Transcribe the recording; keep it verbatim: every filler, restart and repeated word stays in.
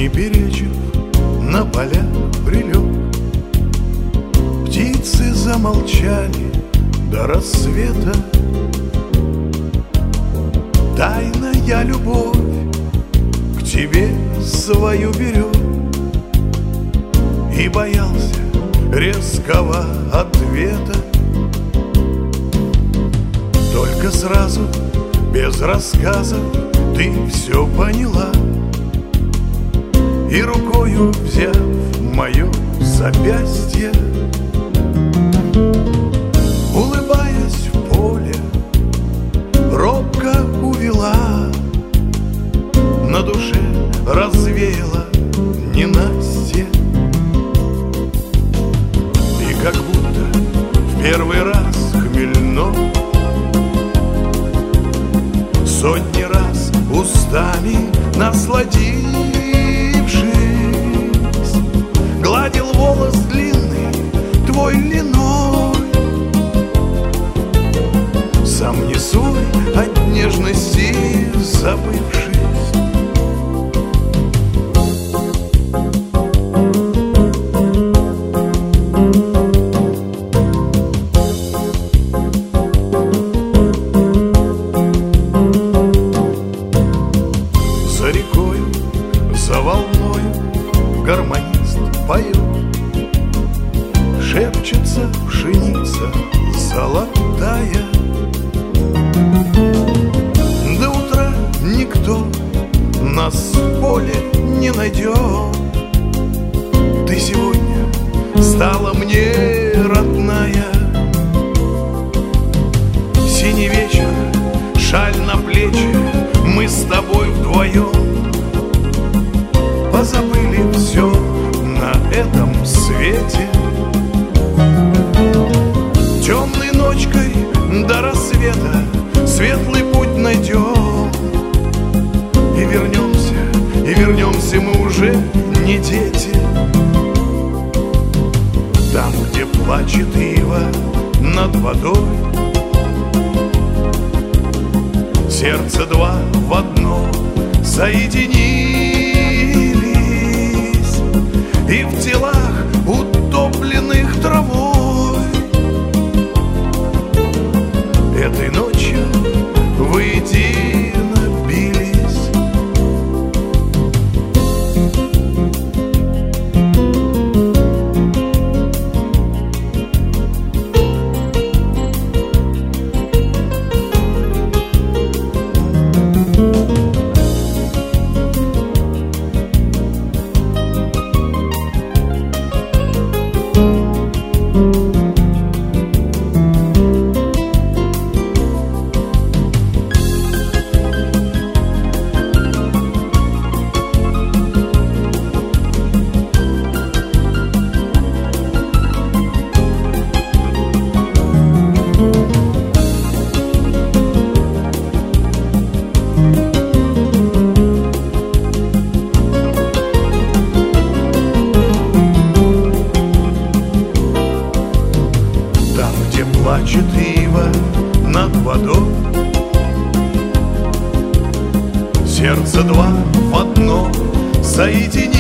Не перечив, на поля прилег. Птицы замолчали до рассвета. Тайная любовь к тебе свою берет. И боялся резкого ответа. Только сразу, без рассказа, ты все поняла. И рукою взяв мое запястье, улыбаясь в поле, робко увела. На душе развеяла ненастье. И как будто в первый раз хмельно, сотни раз устами насладившись, гладил волос длинный твой линой. Сам не свой от нежности забывшись. За рекою, за волною гармонист поет. Шепчется пшеница золотая. До утра никто нас в поле не найдет. Ты сегодня стала мне родная. Синий вечер, шаль на плечи, мы с тобой вдвоем позабыли все на этом свете. Темной ночкой до рассвета светлый путь найдем. И вернемся, и вернемся мы уже не дети. Там, где плачет ива над водой, сердце два в одно соединились. И в телах, утопленных травой, этой ночью воедино бились. Плачет ива над водой, сердце два в одно соединились.